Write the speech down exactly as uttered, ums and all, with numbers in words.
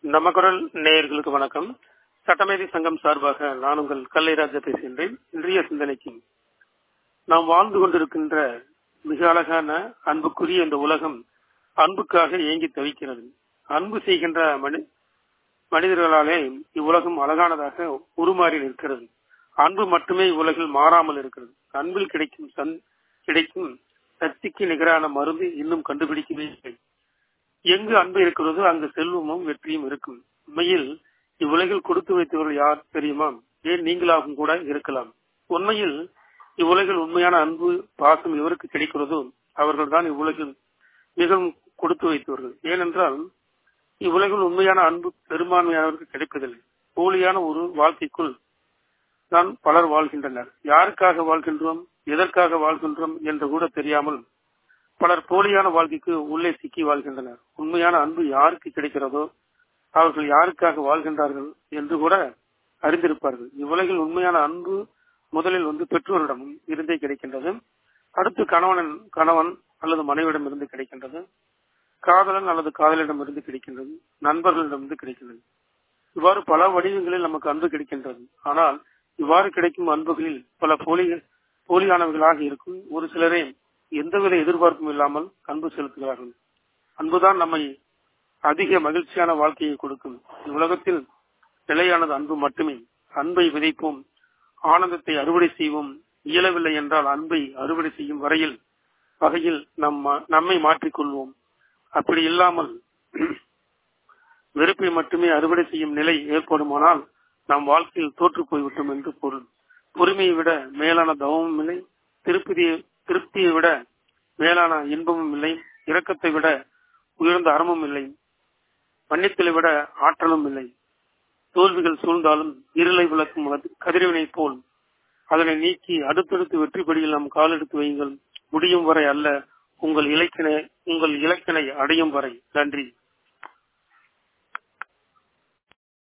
நம்ம குரல் நேயர்களுக்கு வணக்கம். சட்டமேதை சங்கம் சார்பாக நான் உங்கள் கல்லைராஜா பேசுகின்றேன். இன்றைய சிந்தனைக்கு, நாம் வாழ்ந்து கொண்டிருக்கின்ற மிக அழகான அன்புக்குரிய இந்த உலகம் அன்புக்காக ஏங்கி தவிக்கிறது. அன்பு செய்கின்ற மனி மனிதர்களாலே இவ்வுலகம் அழகானதாக உருமாறி நிற்கிறது. அன்பு மட்டுமே இவ்வுலகில் மாறாமல் இருக்கிறது. அன்பில் கிடைக்கும் சன் கிடைக்கும் சக்திக்கு நிகரான மருந்து இன்னும் கண்டுபிடிக்கவே இல்லை. எங்கு அன்பு இருக்கிறதோ அங்கு செல்வமும் வெற்றியும் இருக்கும். உண்மையில் இவ்வுலகில் கொடுத்து வைத்தவர்கள் யார் தெரியுமா? ஏன் நீங்களாகவும் கூட இருக்கலாம். உண்மையில் இவ்வுலகில் உண்மையான அன்பு பாசம் எவருக்கு கிடைக்கிறதோ அவர்கள் தான் இவ்வுலகில் மிகவும் கொடுத்து வைத்தவர்கள். ஏனென்றால் இவ்வுலகில் உண்மையான அன்பு பெரும்பான்மையானவருக்கு கிடைப்பதில்லை. போலியான ஒரு வாழ்க்கைக்குள் தான் பலர் வாழ்கின்றனர். யாருக்காக வாழ்கின்றோம், எதற்காக வாழ்கின்றோம் என்று கூட தெரியாமல் பலர் போலியான வாழ்க்கைக்கு உள்ளே சிக்கி வாழ்கின்றனர். உண்மையான அன்பு யாருக்கு கிடைக்கிறதோ அவர்கள் யாருக்காக வாழ்கின்றார்கள் என்று கூட அறிந்திருப்பார்கள். இவ்வுலகில் உண்மையான அன்பு முதலில் வந்து பெற்றோரிடமும் இருந்தே கிடைக்கின்றது. அடுத்து கணவன் கணவன் அல்லது மனைவியிடம் இருந்து கிடைக்கின்றது. காதலன் அல்லது காதலிடம் இருந்து கிடைக்கின்றது. நண்பர்களிடமிருந்து கிடைக்கின்றது. இவ்வாறு பல வடிவங்களில் நமக்கு அன்பு கிடைக்கின்றது. ஆனால் இவ்வாறு கிடைக்கும் அன்புகளில் பல போலி போலியானவர்களாக இருக்கும். ஒரு சிலரே எந்தவித எதிர்பார்ப்பும் இல்லாமல் அன்பு செலுத்துகிறார்கள். அன்புதான் நம்மை அதிக மகிழ்ச்சியான வாழ்க்கையை கொடுக்கும். இவ்வுலகத்தில் நிலையானது அன்பு மட்டுமே. அன்பை விதைப்போம், ஆனந்தத்தை அறுவடை செய்வோம். இயலவில்லை என்றால் அன்பை அறுவடை செய்யும் வரையில் வகையில் நம்ம நம்மை மாற்றிக்கொள்வோம். அப்படி இல்லாமல் வெறுப்பை மட்டுமே அறுவடை செய்யும் நிலை ஏற்படுமானால் நம் வாழ்க்கையில் தோற்று போய்விட்டோம் என்று பொருள். பொறுமையை விட மேலான தவமும் இல்லை. திருப்தியை திருப்தியை விட மேலான இன்பமும் இல்லை. இரக்கத்தை விட உயர்ந்த அறமும் இல்லை. மன்னித்தலை விட ஆற்றலும் இல்லை. தோல்விகள் சூழ்ந்தாலும் இருளை விளக்கும் கதிரவினை போல் அதனை நீக்கி அடுத்தடுத்து வெற்றி படியில் நாம் காலெடுத்து வையுங்கள். முடியும் வரை அல்ல, உங்கள் இலக்கினை உங்கள் இலக்கினை அடையும் வரை. நன்றி.